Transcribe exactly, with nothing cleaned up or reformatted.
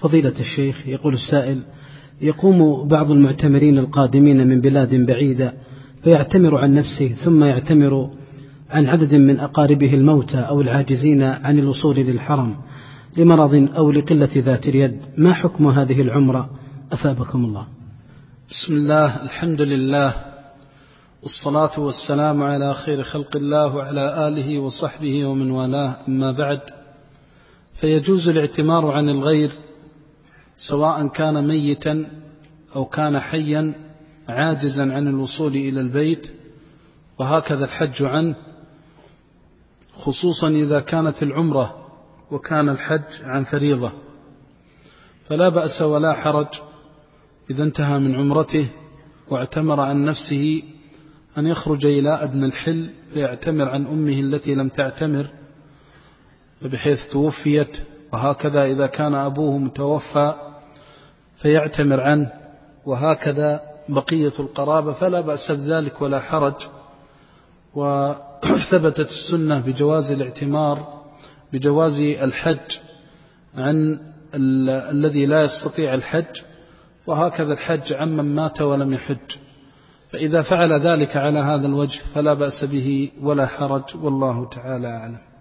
فضيلة الشيخ، يقول السائل: يقوم بعض المعتمرين القادمين من بلاد بعيدة فيعتمر عن نفسه ثم يعتمر عن عدد من أقاربه الموتى أو العاجزين عن الوصول للحرم لمرض أو لقلة ذات اليد، ما حكم هذه العمرة أثابكم الله؟ بسم الله، الحمد لله، والصلاة والسلام على خير خلق الله وعلى آله وصحبه ومن والاه، أما بعد، فيجوز الاعتمار عن الغير سواء كان ميتا أو كان حيا عاجزا عن الوصول إلى البيت، وهكذا الحج عنه، خصوصا إذا كانت العمرة وكان الحج عن فريضة، فلا بأس ولا حرج إذا انتهى من عمرته واعتمر عن نفسه أن يخرج إلى أدنى الحل فيعتمر عن أمه التي لم تعتمر بحيث توفيت، وهكذا إذا كان أبوه متوفى فيعتمر عنه، وهكذا بقية القرابة، فلا بأس بذلك ولا حرج. وثبتت السنة بجواز الاعتمار بجواز الحج عن الذي لا يستطيع الحج، وهكذا الحج عن من مات ولم يحج، فإذا فعل ذلك على هذا الوجه فلا بأس به ولا حرج، والله تعالى أعلم.